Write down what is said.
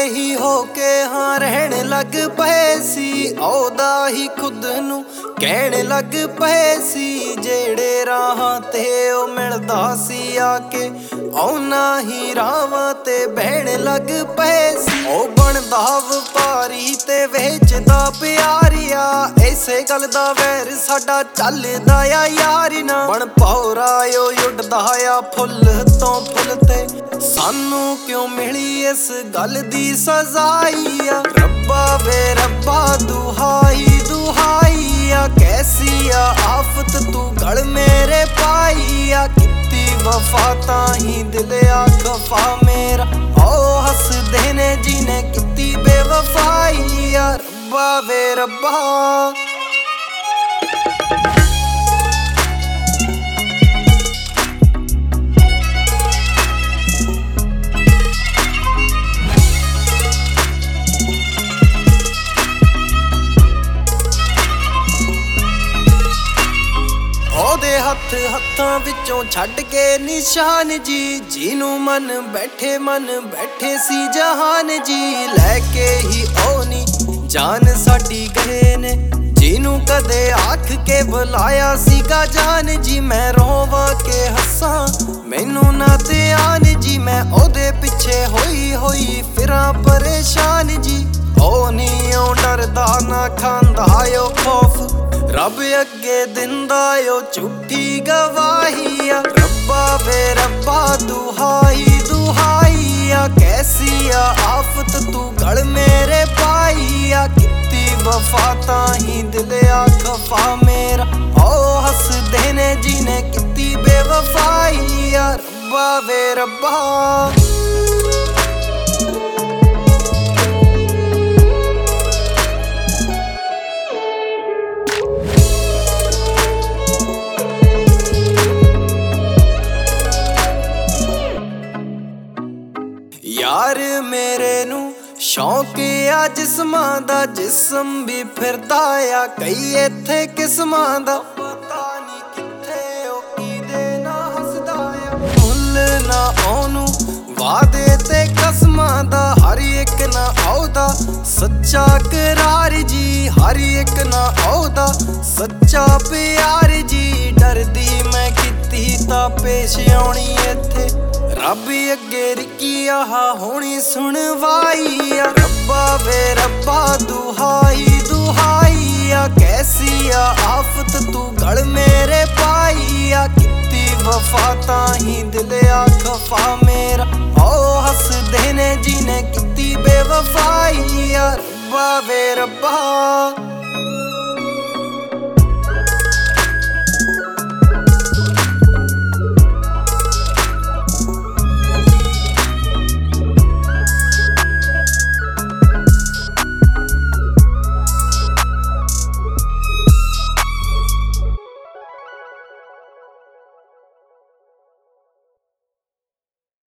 ही होके हाँ रहन लग पए सी। औदा ही खुद नू कहण लग पए सी। जेड़े राहां ते ओ मिलदा सी आके औना ही रावां ते बहन लग पए सी। ओ बनदा वपारी ते वेचदा प्यारिया। इसे गल दा वैर साडा चलदा आ यारी ना। बन पौरा ओ उड़दा आ फुल तो फुल ते सानू क्यों मिली इस गल दी सजाई आ। रब्बा वे रब्बा दुहाई दुहाई आ। कैसी आ आफत तू गल मेरे पाई आ। कित्ती वफा ताही दिल आ खफा मेरा। ओ हसदे ने जिने कित्ती बेवफाई आ। रब्बा वे रब्बा ओदे हथ हत्थां विचों छड्ड के निशान जी। जिनू मन बैठे सी जहान जी। लैके ही ओनी जान साडी गए ने। जिनू कदे आख के बुलाया सीगा जान जी। मैं रोवां के हस्सां मैनू ना ध्यान जी। मैं ओदे पिछे होई फिरां परेशान जी। ओ नी ओ डरदा ना खांदा ओ खौफ रब अगे दिंदा ओ झूठी गवाही आ। रब्बा वे रब्बा दुहाई दुहाई आ। कैसी आ आफत तू गल मेरे पाई आ। कित्ती वफा ताही दिल आ खफा मेरा। ओ हसदे ने जिने कित्ती बेवफाई आ। रब्बा वे रब्बा यार मेरे नू शौक आ जिस्मां दा। जिस्म भी फिरदा आ कई इत्थे किस्मां दा। पता नी कित्थे ओ कीदे ना हसदा आ। मुल ना ओनू वादे ते कसमां दा। हर एक ना औदा सच्चा करार जी। हर एक ना औदा सच्चा प्यार जी। डरदी मैं कित्ती तां पेश आउणी इत्थे रब अगे रिकी आहा होनी सुनवाई आ। रब्बा वे रब्बा दुहाई दुहाई आ। कैसी आ आफत तू गल मेरे पाई आ। कित्ती वफा ताही दिल आ खफा मेरा। ओ हसदे ने जिने कित्ती बेवफाई आ। रब्बा वे रब्बा